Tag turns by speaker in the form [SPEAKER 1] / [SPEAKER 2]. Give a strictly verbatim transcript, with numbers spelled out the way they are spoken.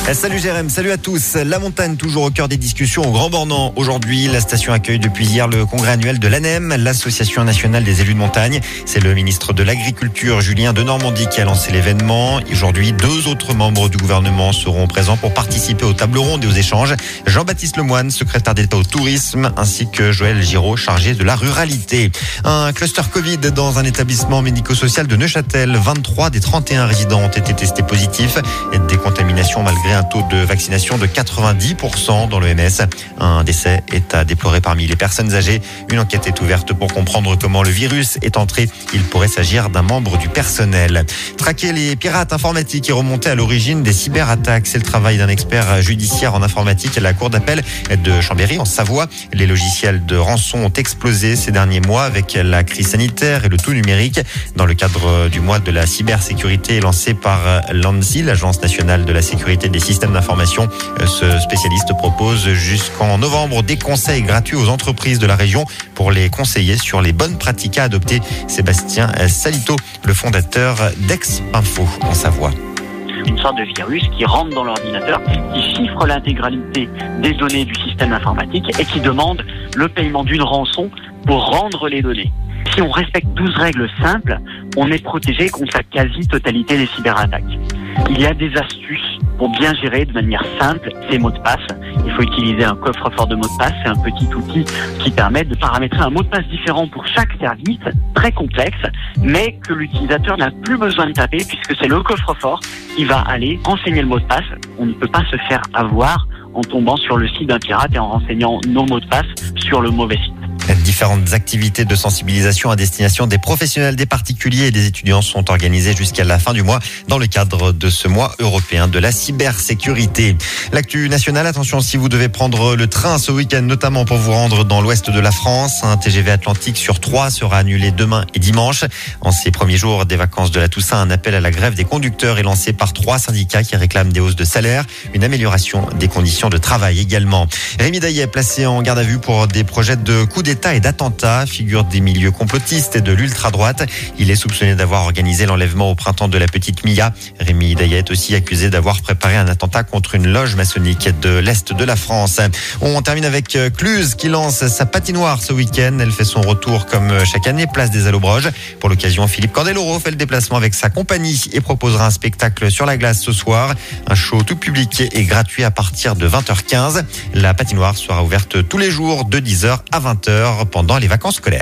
[SPEAKER 1] Salut Jérém, salut à tous. La montagne toujours au cœur des discussions au Grand Bornand. Aujourd'hui, la station accueille depuis hier le congrès annuel de l'A N E M, l'Association nationale des élus de montagne. C'est le ministre de l'Agriculture, Julien Denormandie, qui a lancé l'événement. Aujourd'hui, deux autres membres du gouvernement seront présents pour participer aux tables rondes et aux échanges. Jean-Baptiste Lemoyne, secrétaire d'État au tourisme, ainsi que Joël Giraud, chargé de la ruralité. Un cluster Covid dans un établissement médico-social de Neuchâtel. vingt-trois des trente et un résidents ont été testés positifs. Et des contaminations malgré un taux de vaccination de quatre-vingt-dix pour cent dans l'O M S. Un décès est à déplorer parmi les personnes âgées. Une enquête est ouverte pour comprendre comment le virus est entré. Il pourrait s'agir d'un membre du personnel. Traquer les pirates informatiques et remonter à l'origine des cyberattaques, c'est le travail d'un expert judiciaire en informatique à la cour d'appel de Chambéry en Savoie. Les logiciels de rançon ont explosé ces derniers mois avec la crise sanitaire et le tout numérique. Dans le cadre du mois de la cybersécurité lancé par l'ANSSI, l'Agence nationale de la sécurité des systèmes d'information, ce spécialiste propose jusqu'en novembre des conseils gratuits aux entreprises de la région pour les conseiller sur les bonnes pratiques à adopter. Sébastien Salito, le fondateur d'Ex-Info en Savoie.
[SPEAKER 2] Une sorte de virus qui rentre dans l'ordinateur, qui chiffre l'intégralité des données du système informatique et qui demande le paiement d'une rançon pour rendre les données. Si on respecte douze règles simples, on est protégé contre la quasi-totalité des cyberattaques. Il y a des astuces pour bien gérer de manière simple ces mots de passe. Il faut utiliser un coffre-fort de mots de passe. C'est un petit outil qui permet de paramétrer un mot de passe différent pour chaque service, très complexe, mais que l'utilisateur n'a plus besoin de taper puisque c'est le coffre-fort qui va aller renseigner le mot de passe. On ne peut pas se faire avoir en tombant sur le site d'un pirate et en renseignant nos mots de passe sur le mauvais site.
[SPEAKER 1] Différentes activités de sensibilisation à destination des professionnels, des particuliers et des étudiants sont organisées jusqu'à la fin du mois dans le cadre de ce mois européen de la cybersécurité. L'actu nationale, attention si vous devez prendre le train ce week-end, notamment pour vous rendre dans l'ouest de la France. Un T G V Atlantique sur trois sera annulé demain et dimanche. En ces premiers jours des vacances de la Toussaint, un appel à la grève des conducteurs est lancé par trois syndicats qui réclament des hausses de salaire, une amélioration des conditions de travail également. Rémi Daillet placé en garde à vue pour des projets de coup d'État et d'attentats, figure des milieux complotistes et de l'ultra-droite. Il est soupçonné d'avoir organisé l'enlèvement au printemps de la petite Mia. Rémi Daillet est aussi accusé d'avoir préparé un attentat contre une loge maçonnique de l'Est de la France. On termine avec Cluse qui lance sa patinoire ce week-end. Elle fait son retour comme chaque année, place des Allobroges. Pour l'occasion, Philippe Candeloro fait le déplacement avec sa compagnie et proposera un spectacle sur la glace ce soir. Un show tout public et gratuit à partir de vingt heures quinze. La patinoire sera ouverte tous les jours de dix heures à vingt heures pendant les vacances scolaires.